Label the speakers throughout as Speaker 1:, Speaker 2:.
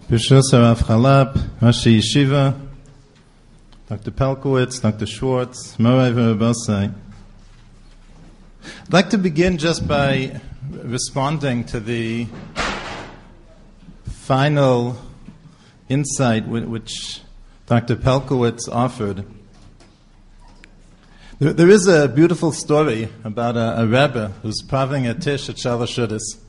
Speaker 1: Bishus Rav Chalap, Rashi Yeshiva, Dr. Pelkowitz, Dr. Schwartz, Moray Verabosai. I'd like to begin just by responding to the final insight which Dr. Pelkowitz offered. There is a beautiful story about a Rebbe who's praving a tish at Shalosh Shudas.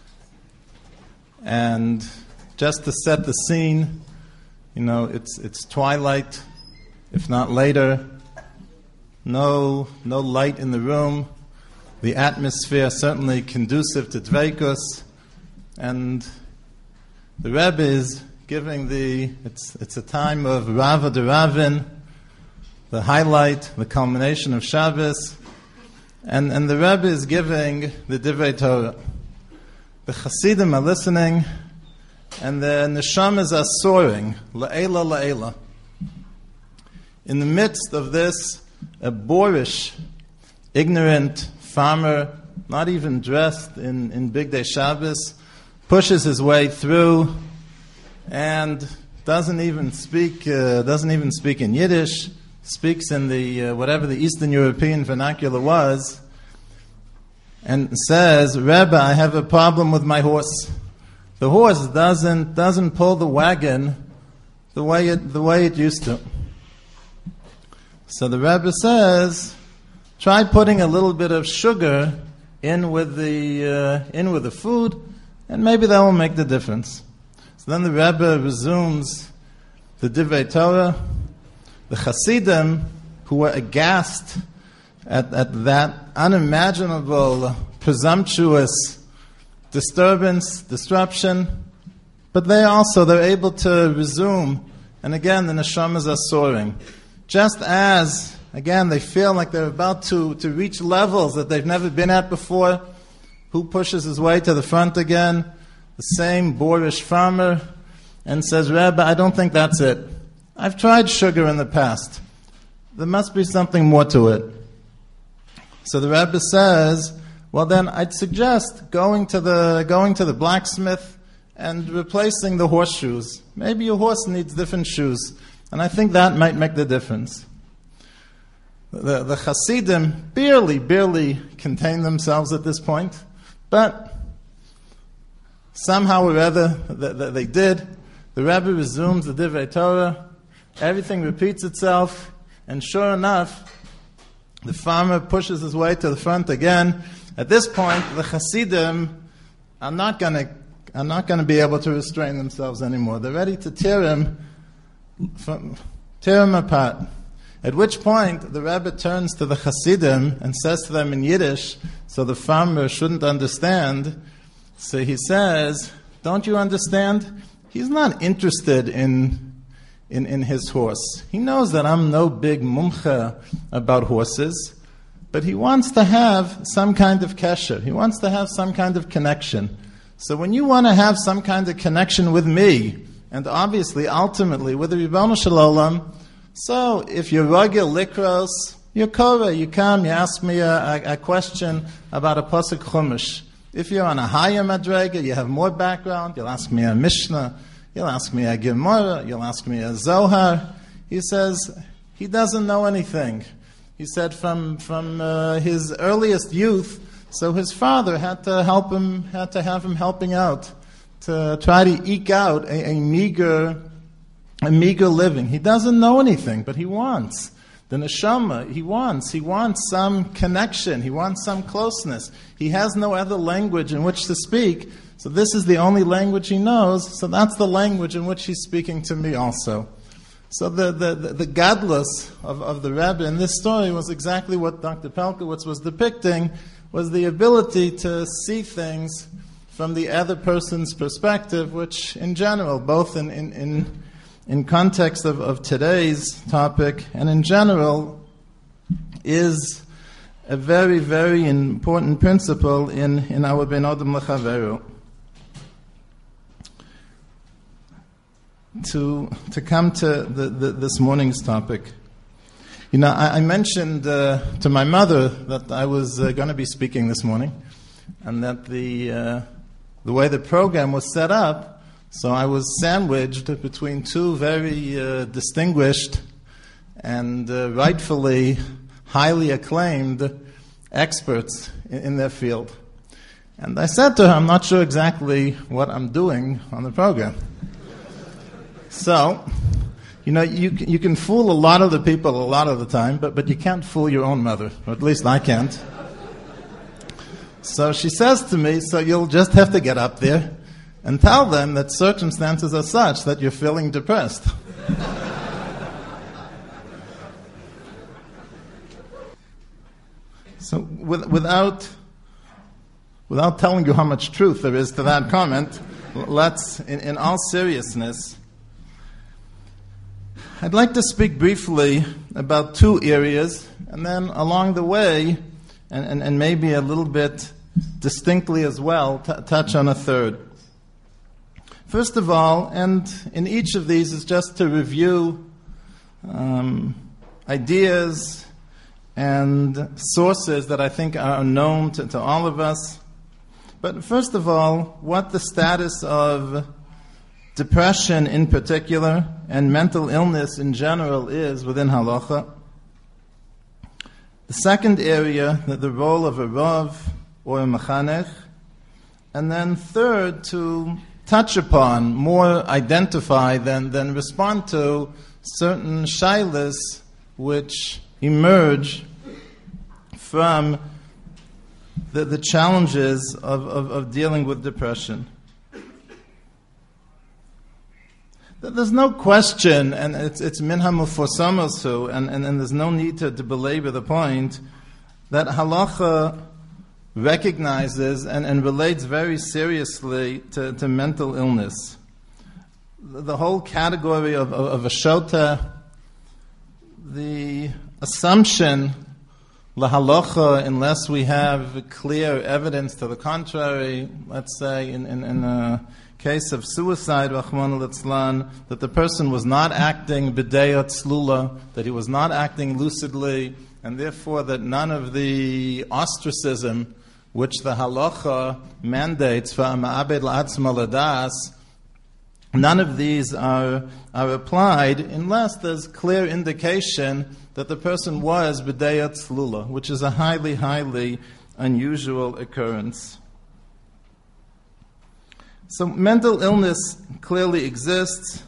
Speaker 1: And just to set the scene, it's twilight, if not later. No light in the room. The atmosphere certainly conducive to Dveikus. And the Rebbe is giving it's a time of Rava de Ravin, the highlight, the culmination of Shabbos. And the Rebbe is giving the Divrei Torah. The Hasidim are listening, and the neshamas are soaring, la'ela, la'ela. In the midst of this, a boorish, ignorant farmer, not even dressed in Big Day Shabbos, pushes his way through and doesn't even speak in Yiddish, speaks in the whatever the Eastern European vernacular was, and says, "Rebbe, I have a problem with my horse. The horse doesn't pull the wagon the way it used to." So the Rebbe says, "Try putting a little bit of sugar in with the food, and maybe that will make the difference." So then the Rebbe resumes the Divrei Torah. The Hasidim, who were aghast at that unimaginable, presumptuous disruption, but they're able to resume, and again the neshamas are soaring. Just as, again, they feel like they're about to reach levels that they've never been at before. Who pushes his way to the front again? The same boorish farmer, and says, "Rebbe, I don't think that's it. I've tried sugar in the past. There must be something more to it." So the Rebbe says, "Well then, I'd suggest going to the blacksmith and replacing the horseshoes. Maybe your horse needs different shoes, and I think that might make the difference." The Hasidim barely contain themselves at this point, but somehow or other they did. The Rebbe resumes the Divrei Torah. Everything repeats itself, and sure enough, the farmer pushes his way to the front again. At this point, the Hasidim are not going to be able to restrain themselves anymore. They're ready to tear him apart. At which point, the Rebbe turns to the Hasidim and says to them in Yiddish, so the farmer shouldn't understand. So he says, "Don't you understand? He's not interested in his horse. He knows that I'm no big mumcha about horses, but he wants to have some kind of kesher. He wants to have some kind of connection. So when you want to have some kind of connection with me, and obviously, ultimately, with the Ribbono Shel Olam, so if you're ragil likros, you're koreh, you come, you ask me a question about a pasuk chumash. If you're on a higher madrega, you have more background, you'll ask me a Mishnah, you'll ask me a Gemara, you'll ask me a Zohar." He says he doesn't know anything. He said from his earliest youth, so his father had to have him helping out to try to eke out a meager living. He doesn't know anything, but he wants the neshama. He wants some connection. He wants some closeness. He has no other language in which to speak. So this is the only language he knows, so that's the language in which he's speaking to me also. So the gadlus of the Rebbe in this story was exactly what Dr. Pelkowitz was depicting, was the ability to see things from the other person's perspective, which in general, both in context of today's topic and in general, is a very, very important principle in our Ben Adam L'Chaveru. To come to this morning's topic. I mentioned to my mother that I was going to be speaking this morning, and that the way the program was set up So I was sandwiched between two very distinguished and rightfully highly acclaimed experts in their field. And I said to her, I'm not sure exactly what I'm doing on the program. So, you can fool a lot of the people a lot of the time, but you can't fool your own mother, or at least I can't. So she says to me, so you'll just have to get up there and tell them that circumstances are such that you're feeling depressed. So without telling you how much truth there is to that comment, let's, in all seriousness, I'd like to speak briefly about two areas, and then along the way, and maybe a little bit distinctly as well, touch on a third. First of all, and in each of these is just to review ideas and sources that I think are known to all of us. But first of all, what the status of depression in particular and mental illness in general is within halacha. The second area, the role of a rav or a mechanech. And then third, to touch upon, more identify than respond to certain shaylas which emerge from the challenges of dealing with depression. There's no question, and it's minha muforsamosu, and there's no need to belabor the point, that halacha recognizes and relates very seriously to mental illness. The whole category of a shota, the assumption la halacha, unless we have clear evidence to the contrary, let's say in a case of suicide, Rahman al-Itzlan, that the person was not acting b'deyat slula, that he was not acting lucidly, and therefore that none of the ostracism which the halacha mandates for ma'abed la'atzma ladas, none of these are applied unless there's clear indication that the person was b'deyat slula, which is a highly, highly unusual occurrence. So mental illness clearly exists,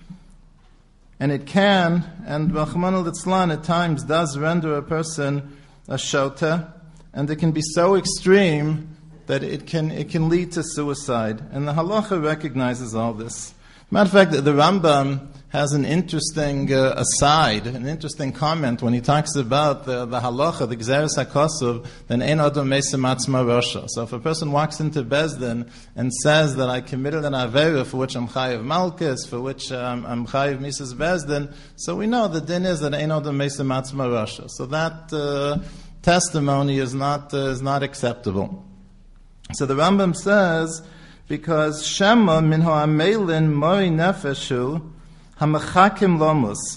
Speaker 1: and it can, and Rahman al-Itzlan at times does render a person a shota, and it can be so extreme that it can lead to suicide. And the halacha recognizes all this. Matter of fact, the Rambam has an interesting aside, an interesting comment when he talks about the halacha, the gzeres hakasuv, then ein adam meisem atzma rasha. So if a person walks into Bezdin and says that I committed an avera for which I'm chayiv malchus, for which I'm chayiv Mrs. Bezdin, so we know the din is that ein adam meisem atzma rasha. So that testimony is not acceptable. So the Rambam says, because Shema min ha'amelin mori nefeshu ha'mechakim lomus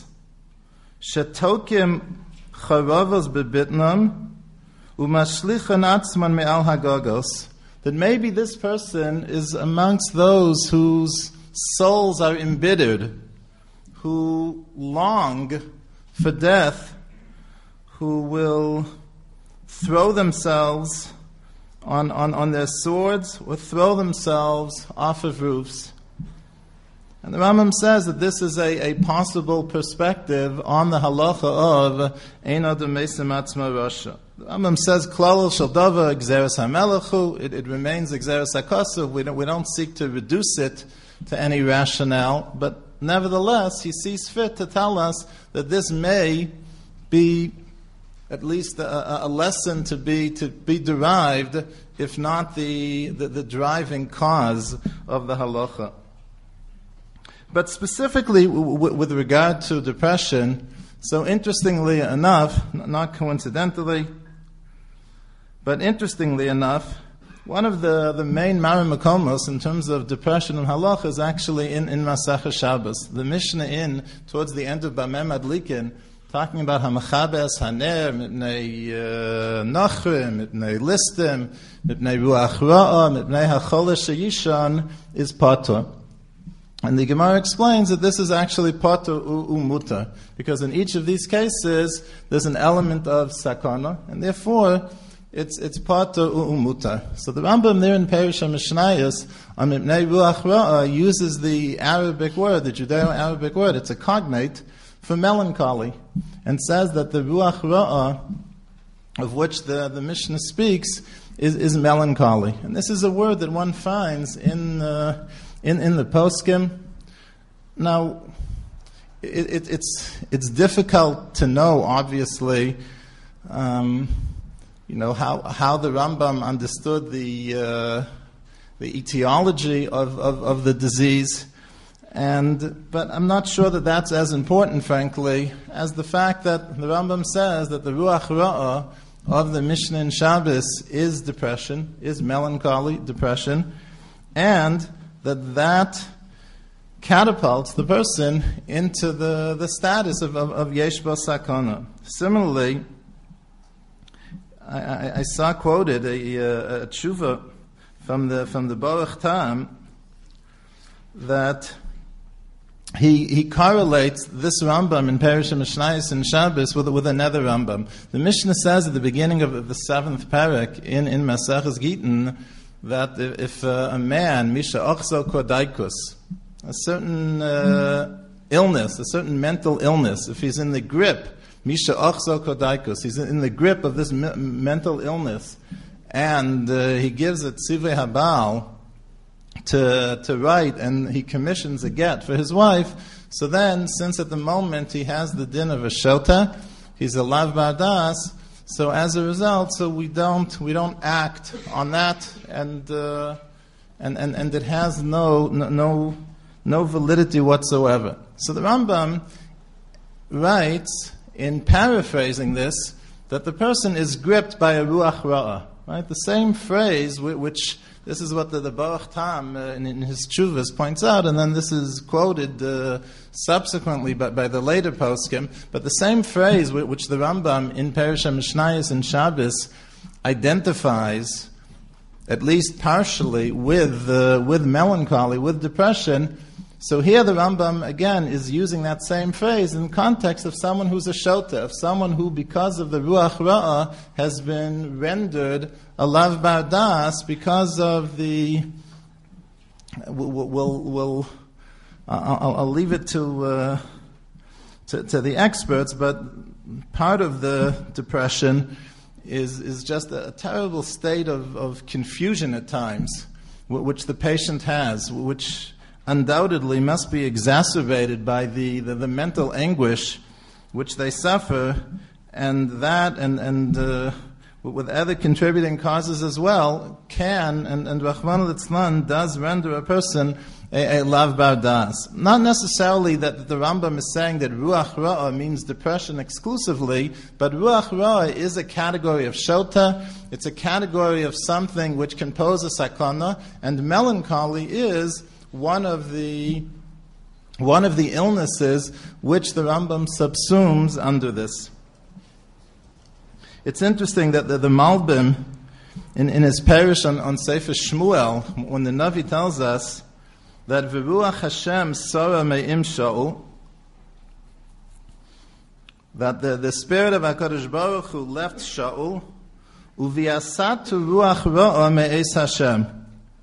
Speaker 1: shetokim charavos bebitnam u'mashlichan atzman me'al hagagos, that maybe this person is amongst those whose souls are embittered, who long for death, who will throw themselves on their swords or throw themselves off of roofs. And the Rambam says that this is a possible perspective on the halacha of ein adam meisem atzma rasha. The Rambam says klal shel davar gzeres hamelechu, it remains gzeres hakasuv. We don't seek to reduce it to any rationale, but nevertheless he sees fit to tell us that this may be at least a lesson to be derived, if not the driving cause of the halacha. But specifically with regard to depression, so interestingly enough, not coincidentally, but interestingly enough, one of the main maramakomos in terms of depression and halacha is actually in Masechah Shabbos. The Mishnah towards the end of Bameh Madlikin, talking about hamachabes haner mitnei nachrim, mitnei listim, mitnei ruach ra'a, mitnei hachol sheyishan, is patur. And the Gemara explains that this is actually pater umutar, because in each of these cases there's an element of sakana, and therefore it's pater umutar. So the Rambam there in Perush HaMishnayos on Mipnei Ruach Ra'ah uses the Arabic word, the Judeo-Arabic word, it's a cognate for melancholy, and says that the Ruach Ra'ah of which the Mishnah speaks is melancholy. And this is a word that one finds in the poskim. Now, it's difficult to know, obviously, how the Rambam understood the etiology of the disease, but I'm not sure that that's as important, frankly, as the fact that the Rambam says that the Ruach Ra'ah of the Mishnah in Shabbos is depression, is melancholy, depression, and that catapults the person into the status of Yesh Bo Sakana. Similarly, I saw quoted a tshuva from the Baruch Tam that he correlates this Rambam in Perush HaMishnayos and Shabbos with another Rambam. The Mishnah says at the beginning of the 7th parak in Maseches Gittin that if a man, Misha Ochso Kodaikus, a certain illness, a certain mental illness, if he's in the grip, Misha Ochso Kodaikus, he's in the grip of this mental illness, and he gives it Tzivei Habal to write, and he commissions a get for his wife. So then, since at the moment he has the din of a shota, he's a lav bardas. So as a result, we don't act on that, and it has no validity whatsoever. So the Rambam writes, in paraphrasing this, that the person is gripped by a ruach ra'ah. Right, the same phrase which. This is what the Baruch Tam in his Tshuvas points out, and then this is quoted subsequently by the later poskim. But the same phrase which the Rambam in Perush HaMishnayos and Shabbos identifies, at least partially, with melancholy, with depression. So here the Rambam again is using that same phrase in the context of someone who's a shota, of someone who, because of the Ruach Ra'ah, has been rendered a lav bardas because of the. I'll leave it to the experts, but part of the depression is just a terrible state of confusion at times, which the patient has, which undoubtedly must be exacerbated by the mental anguish which they suffer, and that and with other contributing causes as well can and Rahman al-Itzlan does render a person a lav bardas. Not necessarily that the Rambam is saying that Ruach Ra'ah means depression exclusively, but Ruach Ra'ah is a category of shota. It's a category of something which can pose a sakana, and melancholy is one of the illnesses which the Rambam subsumes under this. It's interesting that the Malbim, in his Perush on Sefer Shmuel, when the Navi tells us that V'ruach Hashem Sora Me'im Shaul, that the spirit of HaKadosh Baruch Hu left Shaul, Uviasatu Ruach Ra'ah Me'es Hashem.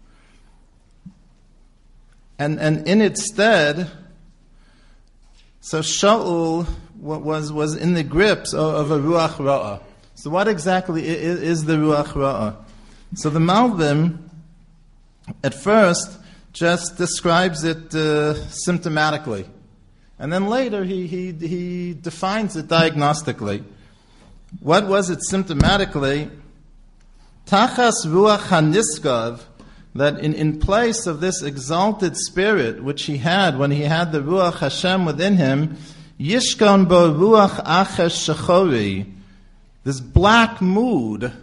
Speaker 1: And in its stead, so Shaul was in the grips of a Ruach Ra'ah. So what exactly is the Ruach Ra'ah? So the Malbim, at first, just describes it symptomatically. And then later he defines it diagnostically. What was it symptomatically? Tachas Ruach HaNiskav, that in place of this exalted spirit which he had when he had the Ruach Hashem within him, Yishkon bo Ruach Achesh Shechori, this black mood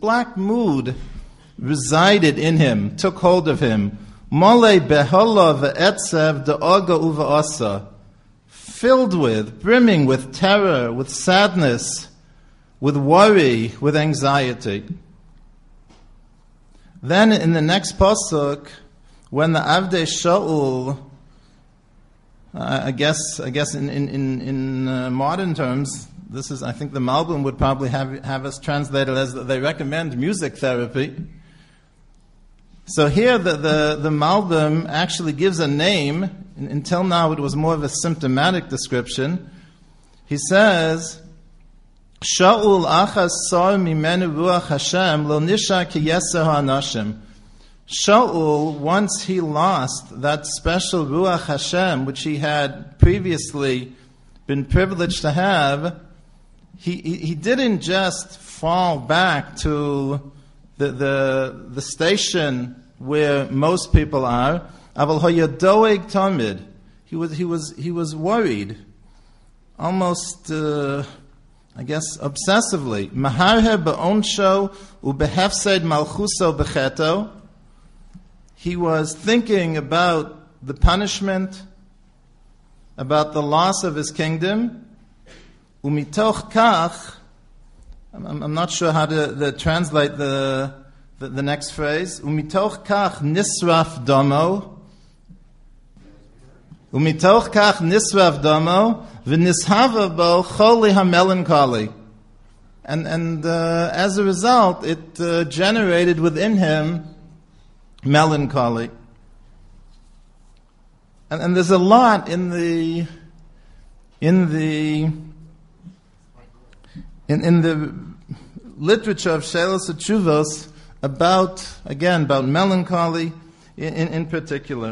Speaker 1: resided in him, took hold of him. Mole behola ve'etzev de'oga uva'asa, filled with, brimming with terror, with sadness, with worry, with anxiety. Then in the next pasuk, when the Avdei Shaul I guess in modern terms, this is, I think the Malbim would probably have us translated as they recommend music therapy. So here the Malbim actually gives a name. Until now it was more of a symptomatic description. He says, Shaul achas sar mimenu ruach Hashem lo nisha ki yeser ha'anashim. Shaul, once he lost that special ruach Hashem, which he had previously been privileged to have, he didn't just fall back to the station where most people are. Aval hayadoeg tamid. He was worried, almost I guess obsessively. Maharhe be'onsho ubehefsed malchuso becheto. He was thinking about the punishment, about the loss of his kingdom. Umitoch kach. I'm not sure how to translate the next phrase. Umitoch kach nisraf domo. Umitoch kach nisraf domo v'nishava bo choli hamelancholy. And as a result, it generated within him melancholy. And there's a lot in the literature of Shelos HaTshuvos about melancholy in particular.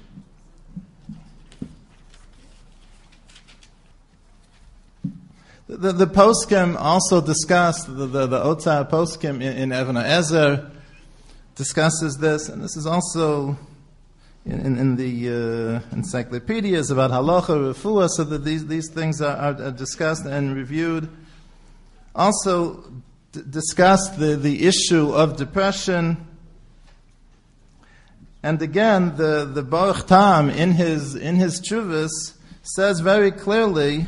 Speaker 1: The poskim also discussed, the Otzar poskim in Even HaEzer discusses this, and this is also in the encyclopedias about halacha, refuah, so that these things are discussed and reviewed. Also discussed the issue of depression. And again, the Baruch Tam in his Tshuvos says very clearly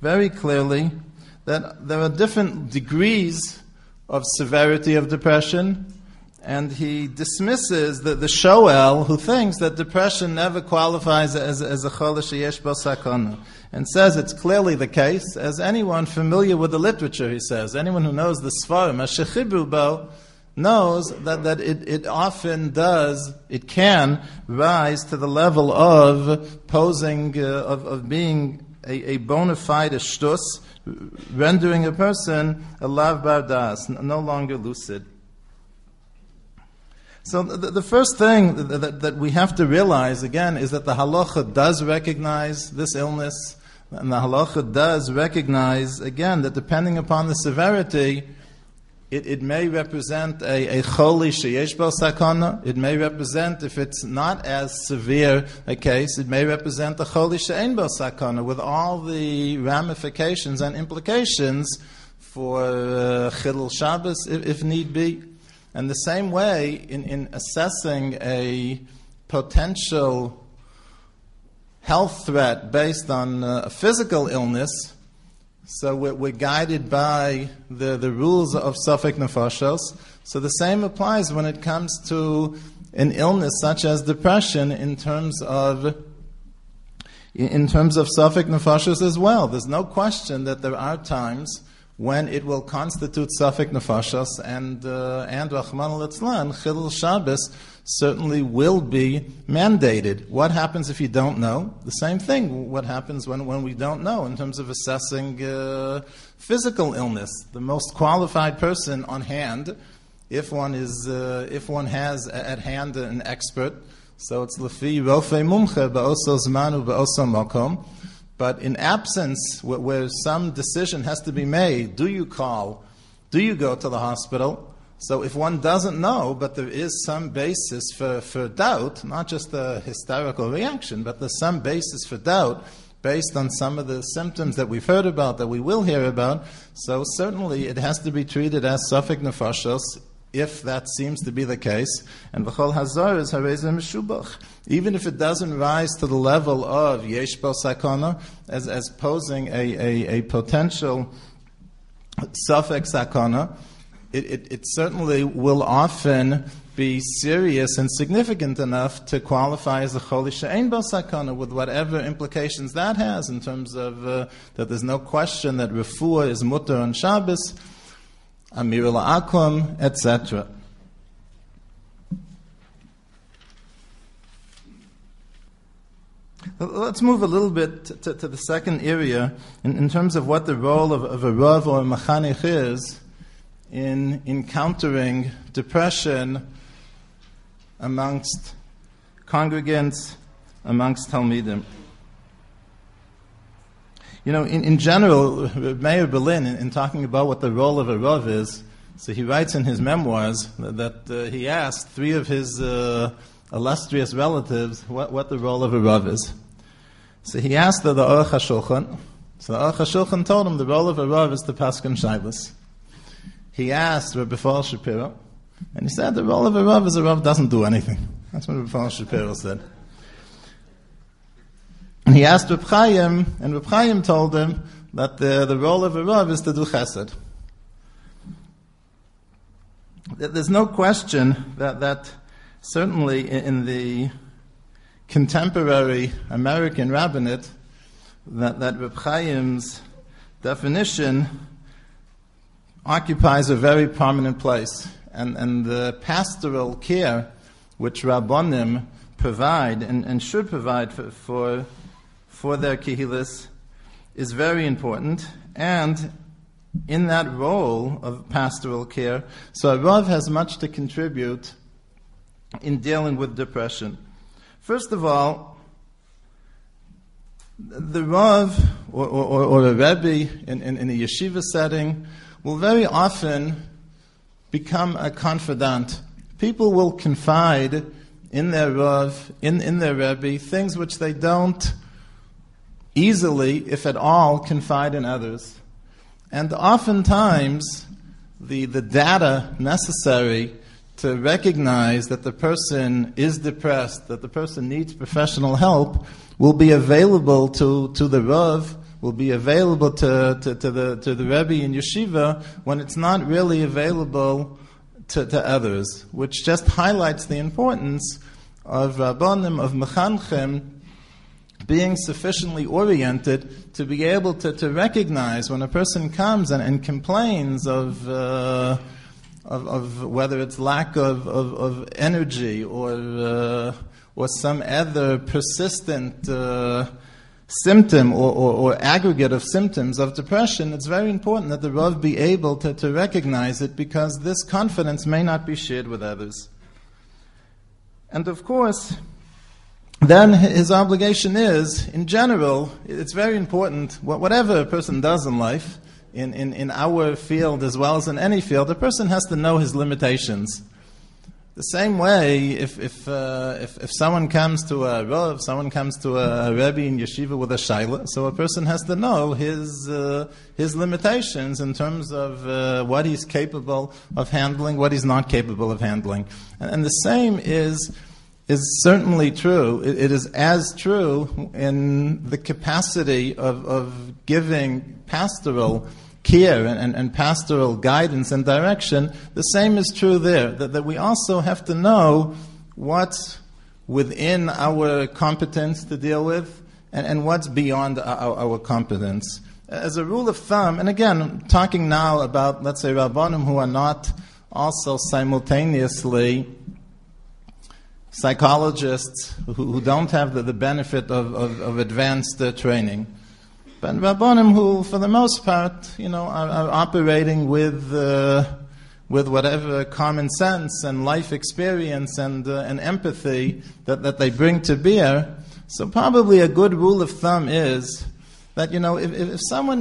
Speaker 1: that there are different degrees of severity of depression, and he dismisses the Shoel who thinks that depression never qualifies as a chol sheyesh bo sakana, and says it's clearly the case, as anyone familiar with the literature, he says, anyone who knows the Sfarim, Shechibru bo, knows that it often does, it can rise to the level of posing, of being a bona fide shtus, rendering a person a lav bardas, no longer lucid. So the first thing that we have to realize, again, is that the halacha does recognize this illness, and the halacha does recognize, again, that depending upon the severity, it may represent a choli sheyesh bo sakana. It may represent, if it's not as severe a case, it may represent a choli she'ein bo sakana, with all the ramifications and implications for chilul Shabbos, if need be. And the same way, in assessing a potential health threat based on a physical illness, so we're guided by the rules of Safek Nefashos. So the same applies when it comes to an illness such as depression in terms of Safek Nefashos as well. There's no question that there are times when it will constitute Safek Nefashos, and Rachman al-Litzlan, Chilul Shabbos, certainly will be mandated. What happens if you don't know? The same thing. What happens when we don't know in terms of assessing physical illness? The most qualified person on hand, if one has at hand an expert, so it's Lefi Rofei Mumche Ba'oso Zmanu Ba'oso Mokom. But in absence, where some decision has to be made, do you go to the hospital? So if one doesn't know, but there is some basis for doubt, not just a hysterical reaction, but there's some basis for doubt based on some of the symptoms that we've heard about, that we will hear about, so certainly it has to be treated as Safek Nefashos, if that seems to be the case. And v'chol hazar is harezeh meshubach. Even if it doesn't rise to the level of yesh bo sakana, as posing a potential Safek sakana, it certainly will often be serious and significant enough to qualify as a choli she'ein bo sakana, with whatever implications that has in terms of that there's no question that refuah is mutter on Shabbos, amir la'akum, etc. Let's move a little bit to the second area in terms of what the role of a Rav or a Machanech is in encountering depression amongst congregants, amongst Talmidim. You know, in general, Meir Berlin, in talking about what the role of a Rav is, so he writes in his memoirs that he asked three of his illustrious relatives what the role of a Rav is. So he asked the Aruch HaShulchan. So the Aruch HaShulchan told him the role of a Rav is to paskin shaylos. He asked Rabbi Fall Shapiro, and he said the role of a Rav is a Rav doesn't do anything. That's what Rabbi Fall Shapiro said. And he asked Reb Chaim, and Reb Chaim told him that the role of a Rav is to do chesed. There's no question that certainly in the contemporary American rabbinate, that Reb Chaim's definition occupies a very prominent place. And the pastoral care which Rabbanim provide and should provide for their kehillas is very important. And in that role of pastoral care, so a Rav has much to contribute in dealing with depression. First of all, the Rav or a Rebbe in a yeshiva setting will very often become a confidant. People will confide in their Rav, in their Rebbe, things which they don't easily, if at all, confide in others. And oftentimes, the data necessary to recognize that the person is depressed, that the person needs professional help, will be available to the Rav, will be available to the Rebbe in yeshiva when it's not really available to others, which just highlights the importance of Rabbanim, of Mechanchim, being sufficiently oriented to be able to recognize when a person comes and complains of whether it's lack of energy or some other persistent symptom or aggregate of symptoms of depression. It's very important that the Rav be able to recognize it, because this confidence may not be shared with others. And of course, then his obligation is, in general, it's very important, whatever a person does in life, in our field as well as in any field, a person has to know his limitations. The same way, if someone comes to a Rav, someone comes to a Rebbe in yeshiva with a shaila, so a person has to know his limitations in terms of what he's capable of handling, what he's not capable of handling. And the same is certainly true. It is as true in the capacity of giving pastoral care and pastoral guidance and direction. The same is true there, that we also have to know what's within our competence to deal with and what's beyond our competence. As a rule of thumb, and again, I'm talking now about, let's say, Rabbanim who are not also simultaneously psychologists, who don't have the benefit of advanced training. But Rabbanim who, for the most part, are operating with whatever common sense and life experience and empathy that they bring to bear. So probably a good rule of thumb is that, if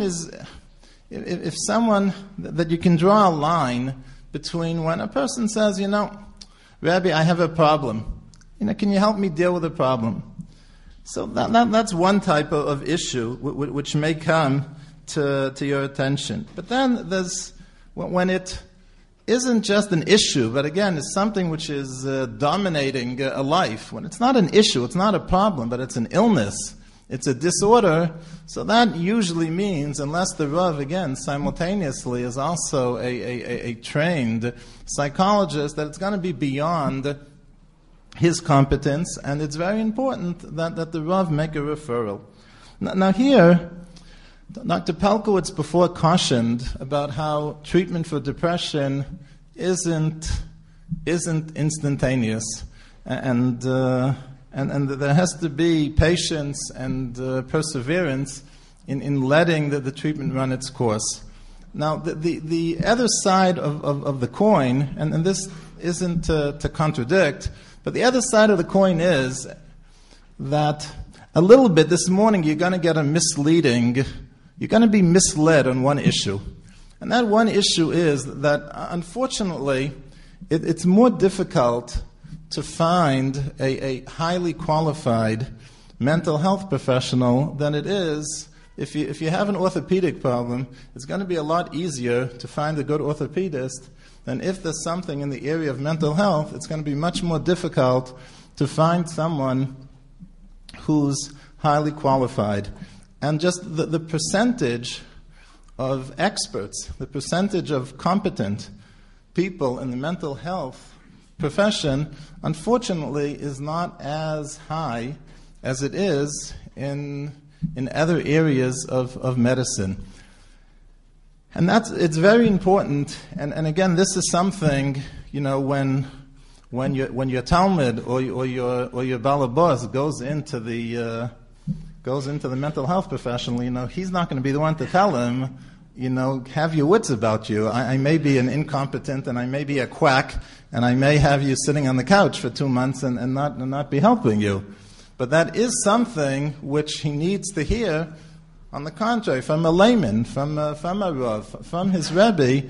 Speaker 1: someone that you can draw a line between when a person says, Rabbi, I have a problem. Can you help me deal with a problem? So that's one type of issue which may come to your attention. But then there's when it isn't just an issue, but again, it's something which is dominating a life. When it's not an issue, it's not a problem, but it's an illness. it's a disorder, so that usually means, unless the Rav, again, simultaneously is also a trained psychologist, that it's going to be beyond his competence, and it's very important that the Rav make a referral. Now here, Dr. Pelkowitz before cautioned about how treatment for depression isn't instantaneous, and there has to be patience and perseverance in letting the treatment run its course. Now, the other side of the coin, and this isn't to contradict, but the other side of the coin is that a little bit this morning you're going to get you're going to be misled on one issue. And that one issue is that, unfortunately, it's more difficult to find a highly qualified mental health professional than it is if you have an orthopedic problem. It's going to be a lot easier to find a good orthopedist than if there's something in the area of mental health. It's going to be much more difficult to find someone who's highly qualified. And just the percentage of experts, the percentage of competent people in the mental health profession, unfortunately, is not as high as it is in other areas of medicine. And it's very important. And again, this is something, when your Talmud or your Balabos goes into the mental health professional, he's not going to be the one to tell him, have your wits about you. I may be an incompetent, and I may be a quack, and I may have you sitting on the couch for 2 months and not be helping you. But that is something which he needs to hear, on the contrary, from a layman, from a Rav, from his Rebbe,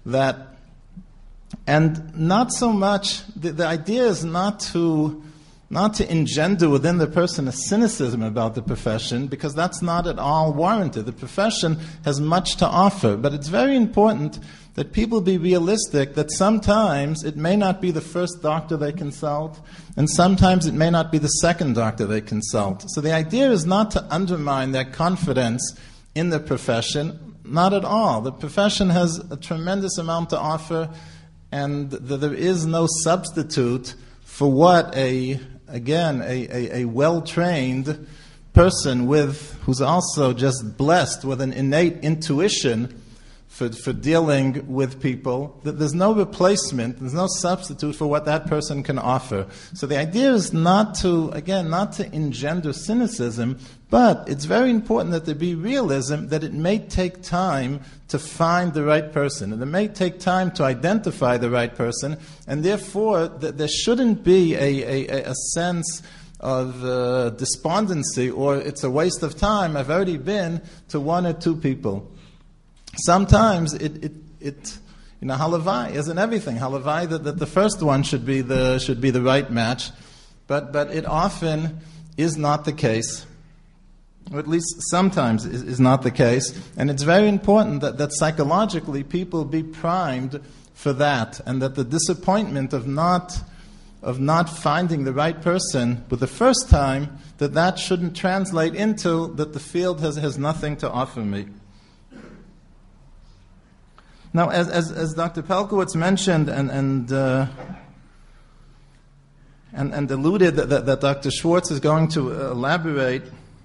Speaker 1: and not so much, the idea is not to engender within the person a cynicism about the profession, because that's not at all warranted. The profession has much to offer, but it's very important that people be realistic that sometimes it may not be the first doctor they consult, and sometimes it may not be the second doctor they consult. So the idea is not to undermine their confidence in the profession, not at all. The profession has a tremendous amount to offer, and there is no substitute for what a well-trained person who's also just blessed with an innate intuition for dealing with people, that there's no replacement, there's no substitute for what that person can offer. So the idea is not to engender cynicism, but it's very important that there be realism that it may take time to find the right person, and it may take time to identify the right person, and therefore there shouldn't be a sense of despondency, or it's a waste of time, I've already been to one or two people. Sometimes halavai isn't everything. Halavai that the first one should be the right match, but it often is not the case, or at least sometimes is not the case. And it's very important that psychologically people be primed for that, and that the disappointment of not finding the right person with the first time, that shouldn't translate into that the field has nothing to offer me. Now, as Dr. Pelkowitz mentioned and alluded that Dr. Schwartz is going to elaborate,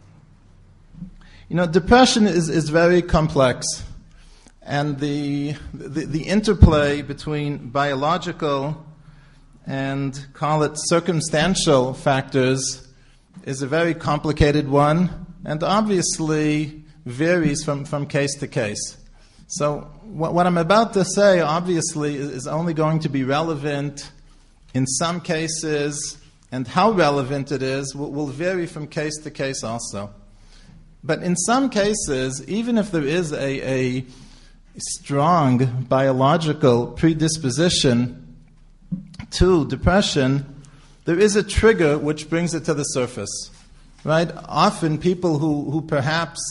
Speaker 1: depression is very complex, and the interplay between biological and, call it, circumstantial factors is a very complicated one, and obviously varies from case to case. So what I'm about to say, obviously, is only going to be relevant in some cases, and how relevant it is will vary from case to case also. But in some cases, even if there is a strong biological predisposition to depression, there is a trigger which brings it to the surface, right? Often people who perhaps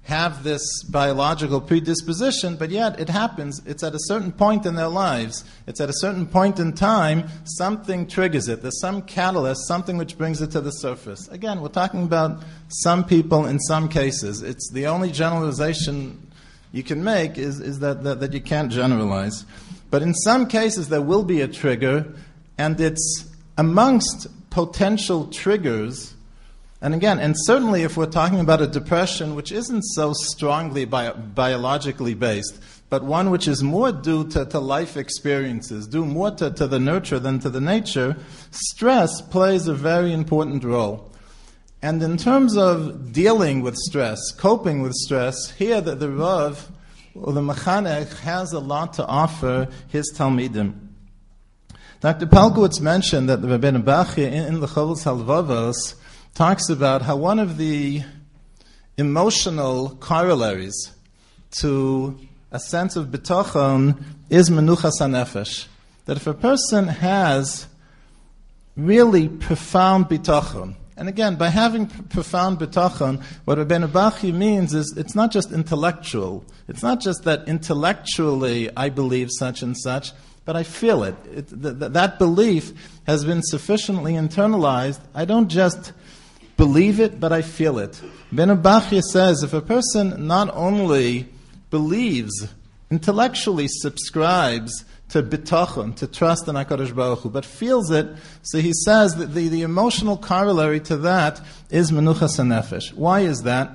Speaker 1: have this biological predisposition, but yet it happens. It's at a certain point in their lives. It's at a certain point in time, something triggers it. There's some catalyst, something which brings it to the surface. Again, we're talking about some people in some cases. It's the only generalization you can make is that you can't generalize. But in some cases, there will be a trigger, and it's amongst potential triggers. And again, and certainly if we're talking about a depression which isn't so strongly biologically based, but one which is more due to life experiences, due more to the nurture than to the nature, stress plays a very important role. And in terms of dealing with stress, coping with stress, here the Rav, or the Mechanech, has a lot to offer his Talmidim. Dr. Palkowitz mentioned that the Rabbeinu Bachya in the Chovos HaLevavos talks about how one of the emotional corollaries to a sense of bitachon is menuchas hanefesh. That if a person has really profound bitachon, and again, by having profound bitachon, what Rabbeinu Bachya means is it's not just intellectual. It's not just that intellectually I believe such and such, but I feel it. That belief has been sufficiently internalized. I don't just believe it, but I feel it. Rabbeinu Bachya says if a person not only believes, intellectually subscribes to bitachon, to trust in HaKadosh Baruch Hu, but feels it, so he says that the emotional corollary to that is menuchas hanefesh. Why is that?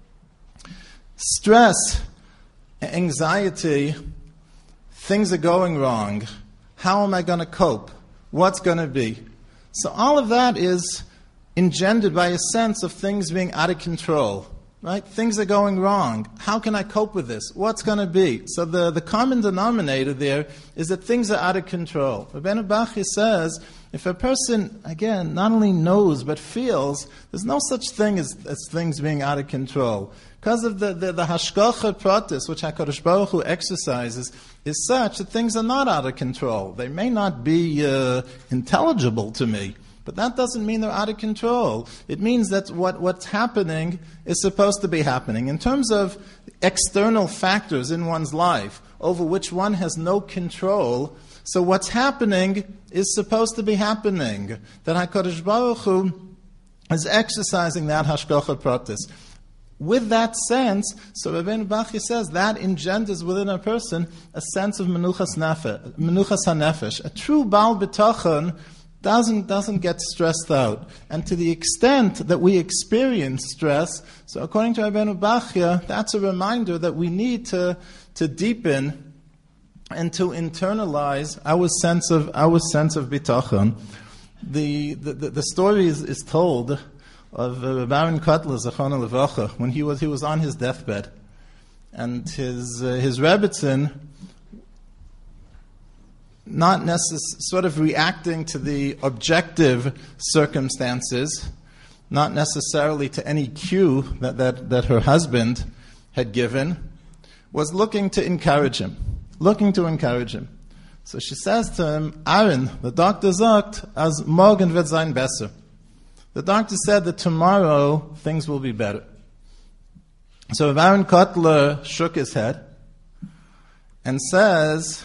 Speaker 1: Stress, anxiety, things are going wrong. How am I going to cope? What's going to be? So all of that is engendered by a sense of things being out of control. Right? Things are going wrong. How can I cope with this? What's going to be? So the common denominator there is that things are out of control. Rabbeinu Bachya says, if a person, again, not only knows but feels, there's no such thing as things being out of control. Because of the hashgacha pratis, which HaKadosh Baruch Hu exercises, is such that things are not out of control. They may not be intelligible to me, but that doesn't mean they're out of control. It means that what's happening is supposed to be happening. In terms of external factors in one's life over which one has no control, so what's happening is supposed to be happening. That HaKadosh Baruch Hu is exercising that hashgacha pratis. With that sense, so Rabbeinu Bachya says, that engenders within a person a sense of menuchas hanefesh. A true Baal B'tachon doesn't get stressed out. And to the extent that we experience stress, so according to Rabbeinu Bachya, that's a reminder that we need to deepen and to internalize our sense of bitachon. The story is told of Baron Kotler, Zechrono Levracha, when he was on his deathbed, and his Rebbetzin, not sort of reacting to the objective circumstances, not necessarily to any cue that her husband had given, was looking to encourage him. So she says to him, Aaron, the doctor sagt, as morgen wird sein besser. The doctor said that tomorrow things will be better. So Aaron Kotler shook his head and says,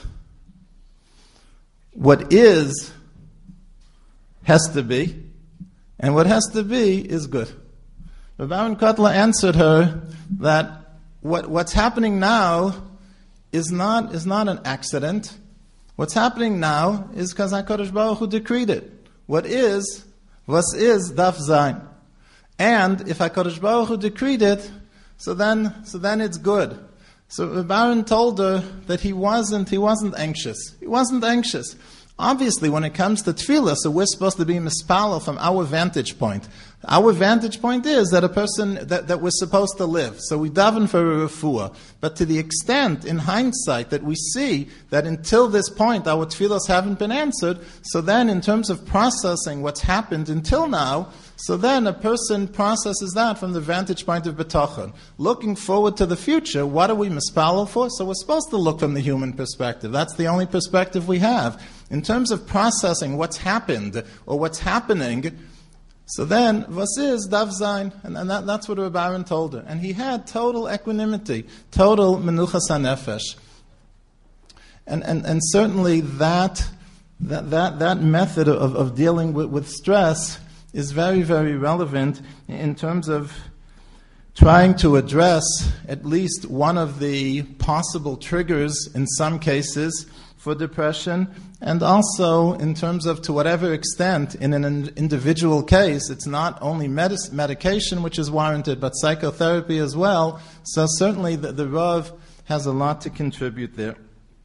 Speaker 1: what is has to be, and what has to be is good. Aaron Kotler answered her that what's happening now is not an accident. What's happening now is because HaKadosh Baruch Hu decreed it. What is, was is, darf sein. And if HaKadosh Baruch Hu decreed it, so then it's good. So Baron told her that he wasn't anxious. He wasn't anxious. Obviously, when it comes to tefillah, so we're supposed to be mispalel from our vantage point. Our vantage point is that a person that we're supposed to live. So we daven for a refuah. But to the extent, in hindsight, that we see that until this point our tefillahs haven't been answered, so then in terms of processing what's happened until now, so then a person processes that from the vantage point of bitachon. Looking forward to the future, what are we mispalel for? So we're supposed to look from the human perspective. That's the only perspective we have. In terms of processing what's happened or what's happening, So then, was is Dav Zayin? And that's what Reb Aaron told her. And he had total equanimity, total menuchas hanefesh. And certainly that method of dealing with stress is very, very relevant in terms of trying to address at least one of the possible triggers in some cases for depression, and also in terms of to whatever extent in an individual case it's not only medication which is warranted but psychotherapy as well. So certainly the Rav has a lot to contribute there.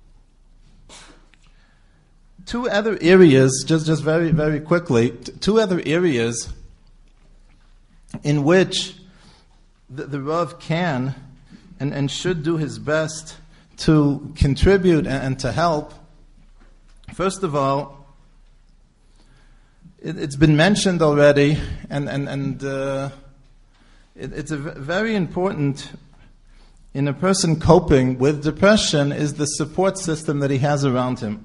Speaker 1: Two other areas, just very, very quickly, two other areas in which the Rav can and should do his best to contribute and to help. First of all, it's been mentioned already, and it's very important in a person coping with depression is the support system that he has around him.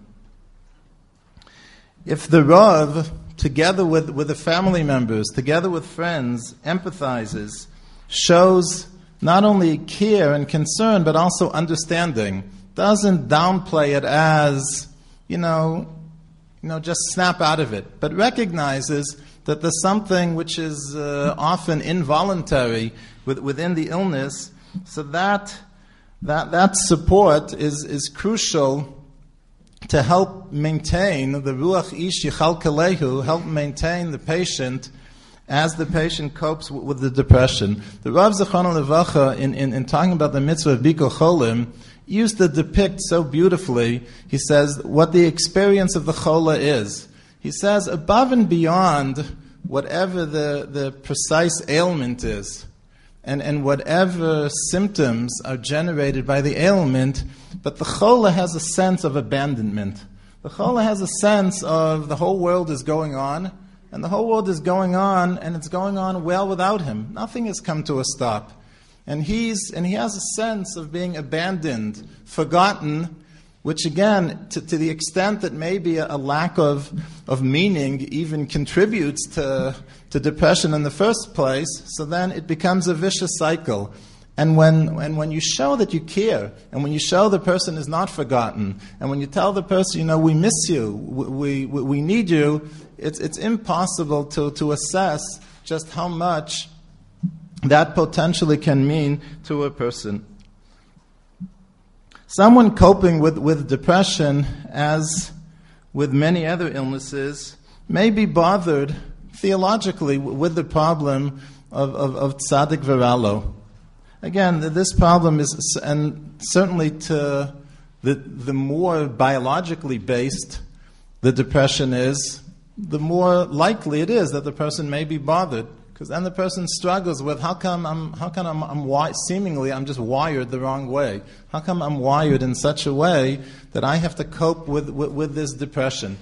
Speaker 1: If the Rav, together with the family members, together with friends, empathizes, shows not only care and concern, but also understanding, doesn't downplay it as, just snap out of it, but recognizes that there's something which is often involuntary within the illness, so that support is crucial to help maintain the Ruach Ish Yichal Kalehu, help maintain the patient as the patient copes with the depression. The Rav Zechron Levacha, in talking about the mitzvah of Bikkur Cholim, used to depict so beautifully, he says, what the experience of the chola is. He says, above and beyond whatever the precise ailment is, and whatever symptoms are generated by the ailment, but the chola has a sense of abandonment. The chola has a sense of the whole world is going on, and the whole world is going on, and it's going on well without him. Nothing has come to a stop. And he has a sense of being abandoned, forgotten, which again, to the extent that maybe a lack of meaning even contributes to depression in the first place, so then it becomes a vicious cycle. And when you show that you care, and when you show the person is not forgotten, and when you tell the person, we miss you, we need you, it's impossible to assess just how much that potentially can mean to a person. Someone coping with depression, as with many other illnesses, may be bothered theologically with the problem of tzaddik v'ralo. Again, this problem is, and certainly to the more biologically based the depression is, the more likely it is that the person may be bothered. Because then the person struggles with how come I'm seemingly I'm just wired the wrong way. How come I'm wired in such a way that I have to cope with this depression?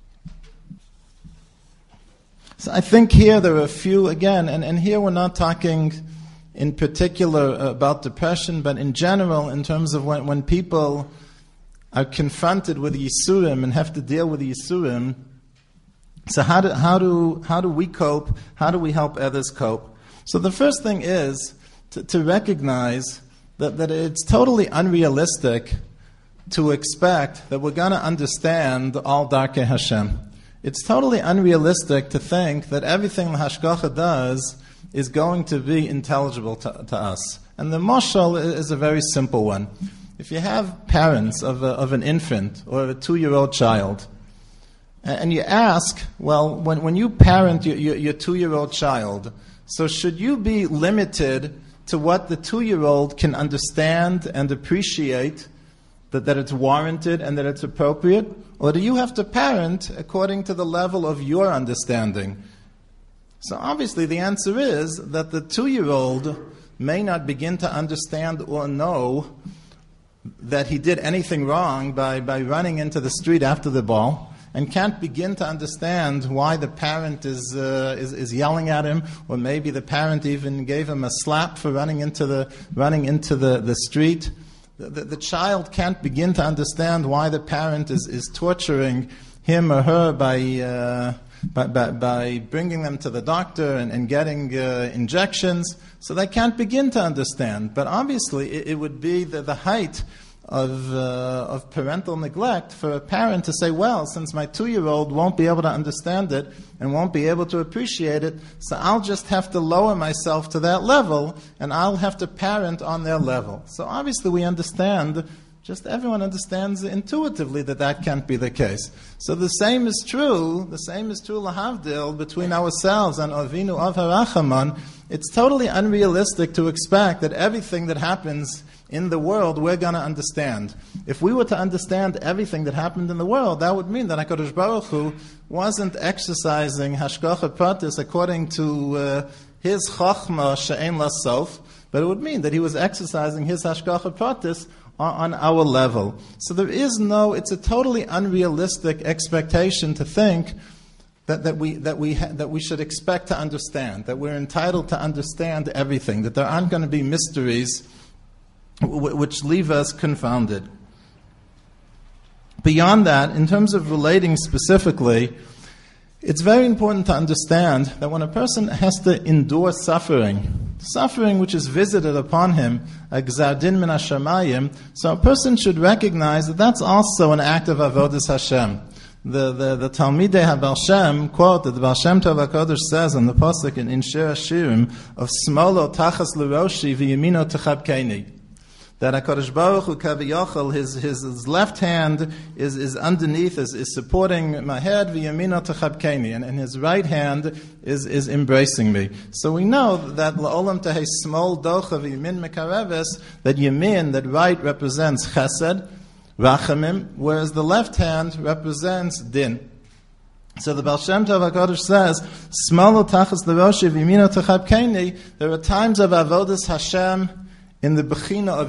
Speaker 1: So I think here there are a few, again, and here we're not talking in particular about depression, but in general in terms of when people are confronted with Yisurim and have to deal with Yisurim. So how do we cope? How do we help others cope? So the first thing is to recognize that it's totally unrealistic to expect that we're going to understand all Darkei Hashem. It's totally unrealistic to think that everything the Hashgacha does is going to be intelligible to us. And the mashal is a very simple one. If you have parents of an infant or a 2-year-old child, and you ask, well, when you parent your 2-year-old child, so should you be limited to what the 2-year-old can understand and appreciate, that it's warranted and that it's appropriate? Or do you have to parent according to the level of your understanding? So obviously the answer is that the 2-year-old may not begin to understand or know that he did anything wrong by running into the street after the ball, and can't begin to understand why the parent is yelling at him, or maybe the parent even gave him a slap for running into the street. The child can't begin to understand why the parent is torturing him or her by by bringing them to the doctor and getting injections, so they can't begin to understand. But obviously, it would be the height of parental neglect for a parent to say, well, since my 2-year-old won't be able to understand it and won't be able to appreciate it, so I'll just have to lower myself to that level and I'll have to parent on their level. So obviously we understand, just everyone understands intuitively that can't be the case. So the same is true lahavdil between ourselves and Avinu Av HaRachaman. It's totally unrealistic to expect that everything that happens in the world we're going to understand. If we were to understand everything that happened in the world, that would mean that HaKadosh Baruch Hu wasn't exercising Hashgacha Pratis according to his Chachma She'en La Sof, but it would mean that he was exercising his Hashgacha Pratis on our level. So it's a totally unrealistic expectation to think that we should expect to understand, that we're entitled to understand everything, that there aren't going to be mysteries which leave us confounded. Beyond that, in terms of relating specifically, it's very important to understand that when a person has to endure suffering which is visited upon him, a gzar din min hashamayim, so a person should recognize that that's also an act of avodas Hashem. The Talmidei HaBaal Shem quote that the Baal Shem Tov HaKadosh says in the pasuk in Shir Hashirim of Smolo tachas l'roshi v'yamino techabkeni, that HaKadosh Baruch Hu Kaviyachal, his left hand is underneath, is supporting my head, v'yamino techabkeni, and his right hand is embracing me. So we know that la'olam tehei smol docha v'yamin mekareves, that yamin, that right, represents chesed, rachamim, whereas the left hand represents din. So the Baal Shem Tov HaKadosh says, smolo tachas l'roshi v'yamino techabkeni, there are times of avodas Hashem in the Bechina of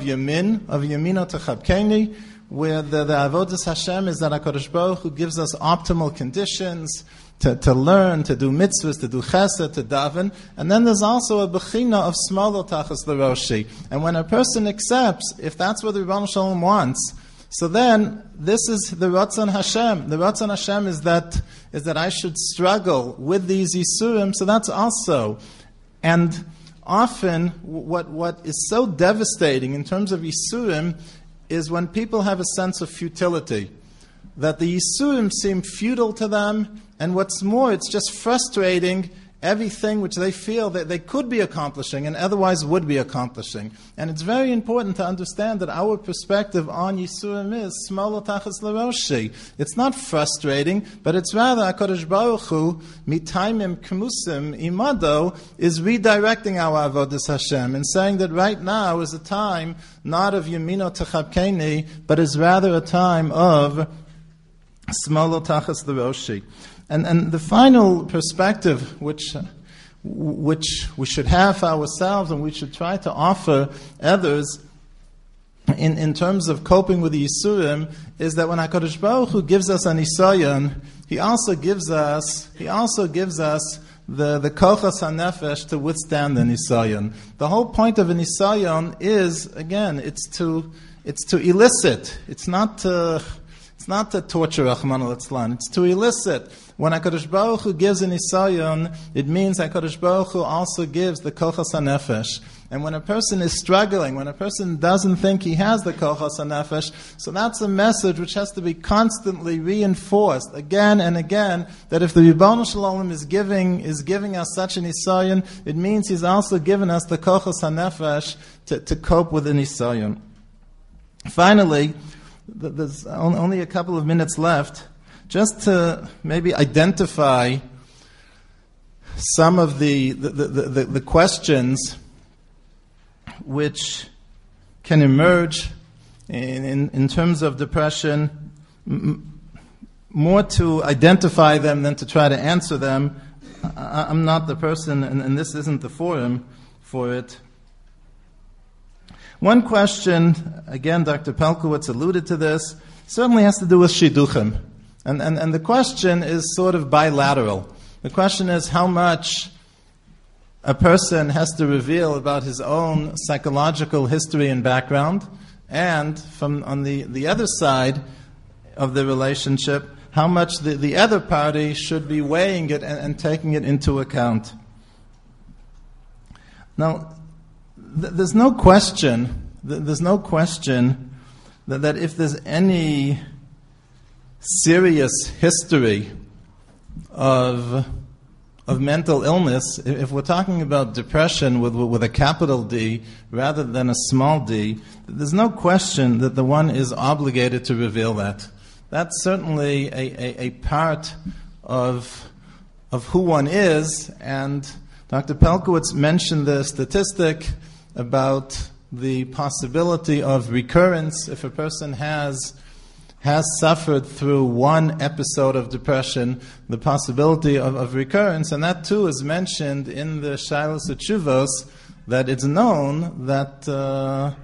Speaker 1: Yamino Techabkeni, where the Avodas Hashem is that HaKadosh Baruch Hu gives us optimal conditions to learn, to do mitzvahs, to do chesed, to daven. And then there's also a Bechina of Smolo Tachas L'Roshi. And when a person accepts, if that's what the Rebbeinu Shalom wants, so then this is the Ratzon Hashem. The Ratzon Hashem is that I should struggle with these Yisurim, so that's also. And often, what is so devastating in terms of Yisurim is when people have a sense of futility, that the Yisurim seem futile to them, and what's more, it's just frustrating everything which they feel that they could be accomplishing and otherwise would be accomplishing. And it's very important to understand that our perspective on Yisurim is Smolo Tachas L'Roshi. It's not frustrating, but it's rather HaKadosh Baruch Hu Mitaimim Kmusim Imado is redirecting our Avodas Hashem and saying that right now is a time not of Yamino Techabkeni, but is rather a time of Smolo Tachas L'Roshi. And the final perspective which we should have for ourselves and we should try to offer others in terms of coping with the Yisurim is that when HaKadosh Baruch Hu gives us an Isayon, He also gives us the Kochas HaNefesh to withstand the Nisayon. The whole point of an Nisayon is, again, it's to elicit. It's not to torture, Rahman al-Itzlan. It's to elicit. When HaKadosh Baruch Hu gives an Isayon, it means HaKadosh Baruch Hu also gives the Kochas HaNefesh. And when a person is struggling, when a person doesn't think he has the Kochas HaNefesh, so that's a message which has to be constantly reinforced again and again, that if the Ribono Shel Olam is giving us such an Isayon, it means He's also given us the Kochas HaNefesh to cope with an Isayon. Finally, there's only a couple of minutes left, just to maybe identify some of the questions which can emerge in terms of depression, more to identify them than to try to answer them. I'm not the person, and this isn't the forum for it. One question, again, Dr. Pelkowitz alluded to this, certainly has to do with shidduchim. And the question is sort of bilateral. The question is how much a person has to reveal about his own psychological history and background, and from on the other side of the relationship, how much the other party should be weighing it and taking it into account. Now, there's no question that if there's any serious history of mental illness, if we're talking about depression with a capital D rather than a small d, there's no question that the one is obligated to reveal that. That's certainly a part of who one is, and Dr. Pelkowitz mentioned the statistic about the possibility of recurrence if a person has suffered through one episode of depression, the possibility of recurrence, and that too is mentioned in the Shailas Utshuvos, that it's known that the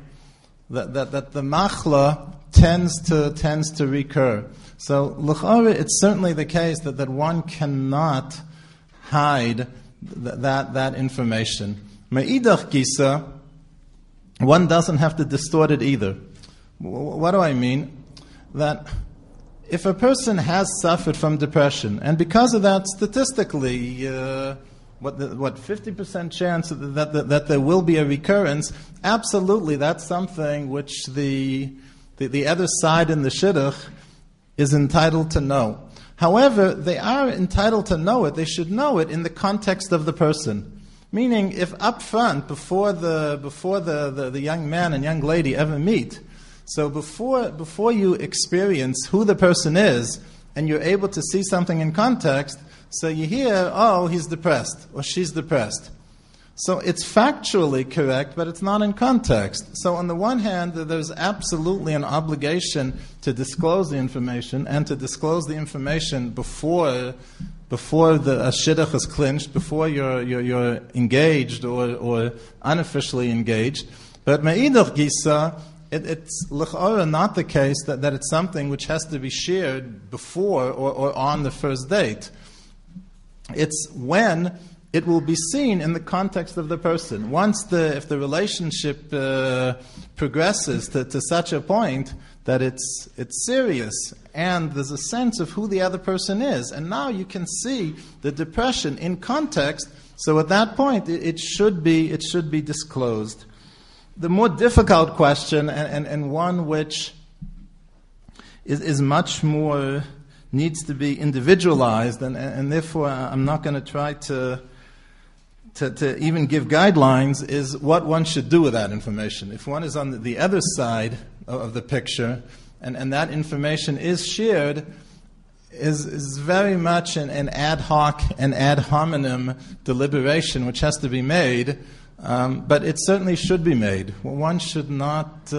Speaker 1: machla tends to recur. So l'chora, it's certainly the case that one cannot hide that information. Me'idach gisa, one doesn't have to distort it either. What do I mean? That if a person has suffered from depression, and because of that, statistically, what 50% chance that there will be a recurrence, absolutely, that's something which the other side in the shidduch is entitled to know. However, they are entitled to know it. They should know it in the context of the person. Meaning, if up front, before the young man and young lady ever meet, so before you experience who the person is, and you're able to see something in context, so you hear, oh, he's depressed, or she's depressed. So it's factually correct, but it's not in context. So on the one hand, there's absolutely an obligation to disclose the information, and to disclose the information before the shidduch is clinched, before you're engaged or unofficially engaged. But me'idach gisa, it's l'chora not the case that it's something which has to be shared before or on the first date. It's when it will be seen in the context of the person. If the relationship progresses to such a point that it's serious, and there's a sense of who the other person is, and now you can see the depression in context. So at that point, it should be disclosed. The more difficult question, and one which is much more needs to be individualized, and therefore I'm not going to try to even give guidelines, is what one should do with that information. If one is on the other side of the picture, and that information is shared, is very much an ad hoc and ad hominem deliberation which has to be made, but it certainly should be made. One should not...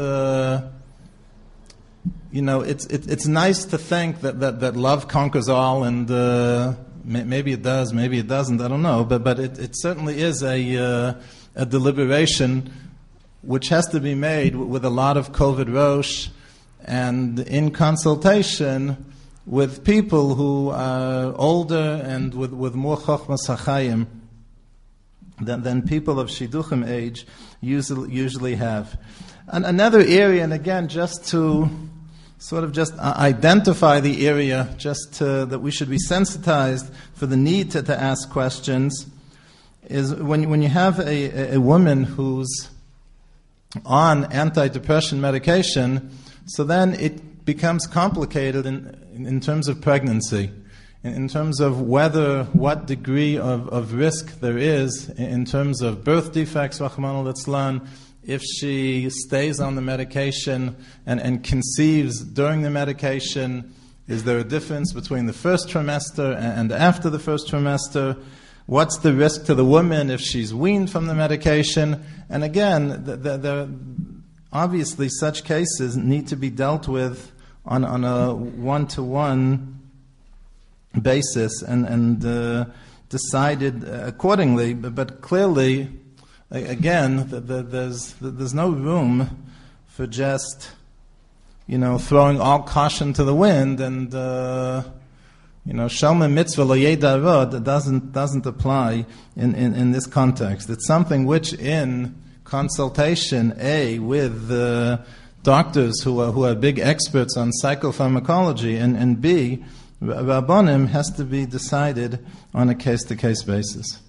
Speaker 1: it's nice to think that love conquers all, and maybe it does, maybe it doesn't, I don't know, but it certainly is a deliberation which has to be made with a lot of koved rosh, and in consultation with people who are older and with more chochmas hachayim than people of shidduchim age usually have. And another area, and again, just to sort of just identify the area, that we should be sensitized for the need to ask questions, is when you have a woman who's on antidepressant medication, so then it becomes complicated in terms of pregnancy, in terms of what degree of risk there is in terms of birth defects, Rahman al-Islan, if she stays on the medication and conceives during the medication. Is there a difference between the first trimester and after the first trimester? What's the risk to the woman if she's weaned from the medication? And again, obviously such cases need to be dealt with on a one-to-one basis and decided accordingly. But clearly, again, there's no room for just throwing all caution to the wind, and shalma mitzvah lo yeda rod doesn't apply in this context. It's something which, in consultation with doctors who are big experts on psychopharmacology, and B, Rabbonim has to be decided on a case-to-case basis.